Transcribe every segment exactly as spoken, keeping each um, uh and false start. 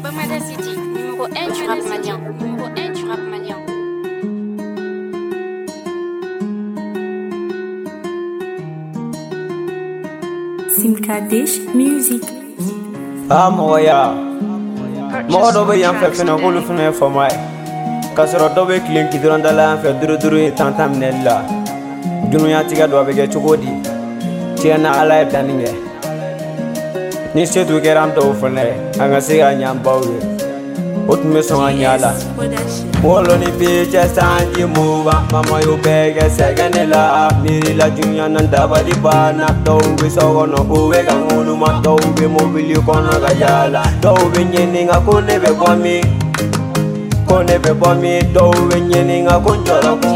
Bamada City, numéro un du rap malien. Numéro un du rap malien. Simkadesh Music. Ah moya, mo do be yan fe fena ko lu fena fo mai. Kasoro do be clean ki duranda la fe duru duru e tantam nella. Dunuya tiga do be ge chugodi. Tiana ala e taninge. Ni setu geram do fene, anga siga nyam bawe. Ot me so anyala. Wolo ni be just anji mova, mama yo bege seganela. Miri la junya nanda bali bana, do be so no uwe kangunu ma do be mobili kono gayala. Do be nyeninga kone be bomi, kone be bomi, do be nyeninga konjora ku,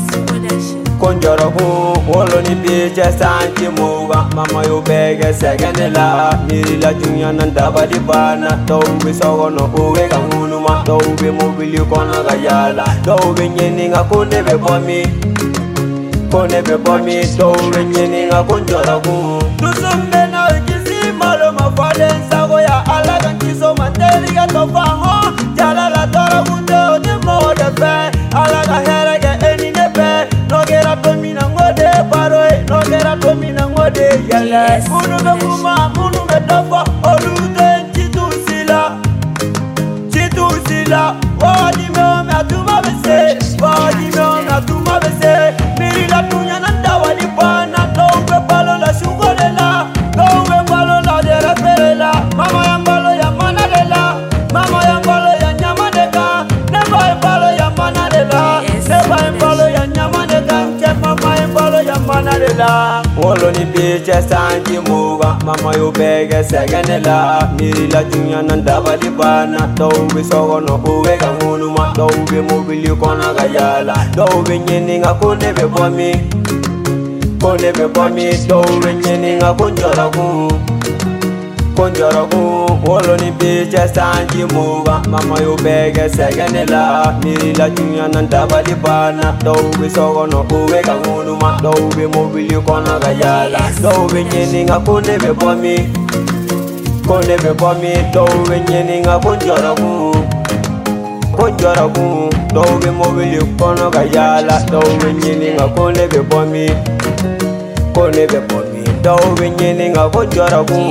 konjora ku. Wolo ni be just anji mova, mama yo bege seganela. Miri la junya nanda bali bana, do be so no uwe kangunu ma do be mobili kono gayala. Do be nyeninga kone be bomi, kone be bomi, do be nyeninga konjora ku. Tusumbe na kisi malo mafalensa goya alaga kiso materi ga tofango jala la dora gundo de mode fe alaga herege eni ne pe no gera domina ngode baro no gera domina ngode yele munu be kuma munu be tofa olude chitu sila chitu sila wadi me me atuma bese wadi me me atuma bese miri la tunya nanda wali bana do be palo la shugolela do be palo la de referela mama ya mbalo ya manalela mama ya mbalo ya nyamadeka neba ya mbalo ya manalela neba ya mbalo ya nyamadeka nke mama ya mbalo ya manalela wolo ni biche sanji muga mama yo bege seganela miri la junya nanda bali bana do be sogono uwe kangunu ma do be mobili kono gayala do be nyeninga kone be bomi kone be bomi do be nyeninga konjora ku konjora ku wolo ni biche sanji muga mama yo bege seganela miri la junya nanda bali bana do be sogono uwe kangunu ma do be mobili kono gayala do be nyeninga kone be bomi kone be bomi do be nyeninga konjora ku konjora ku do be mobili kono gayala do be nyeninga kone be bomi kone be bomi do be nyeninga konjora ku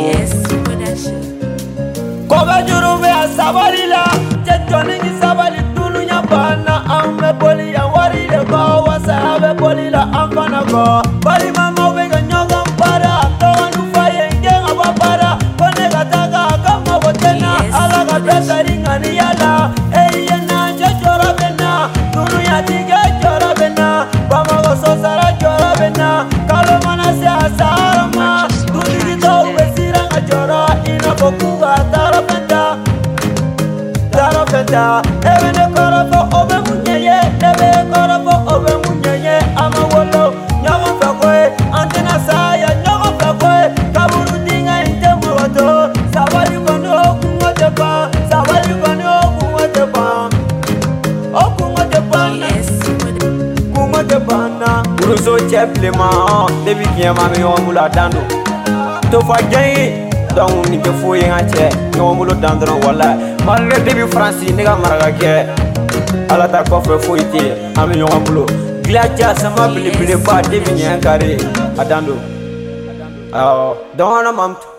koga juru be asabali la jetoni ni sabali tulu nya bana amme boli ya wari de ko wasa be boli la amfana ko bali mama be ga nyoga para to anu faye ngenga ba para kone gataga kama botena ala ga besari ngani yala eye na jora bena tulu ya tige jora bena bama go so sara jora bena kalo mana se asarama tulu to be siranga jora ina bokuga tarapenda tarapenda ebe ne korofo obe munyeye ebe korofo obe munyeye ama wolo nyago fakwe antena saya nyago fakwe kaburu dinga inte muwato sabali kono kungote pa sabali kono kungote pa okungote pa kungote pa na uruso cheple ma debi kiyama mi wamula dando to fagay donc ni ke foye ngache no mulo dandron wala malgré début français ni ga maraga ke ala ta ko fe foyiti am yo ngamulo glacia sama bili bili ba début nyankare adando ah donc on a mam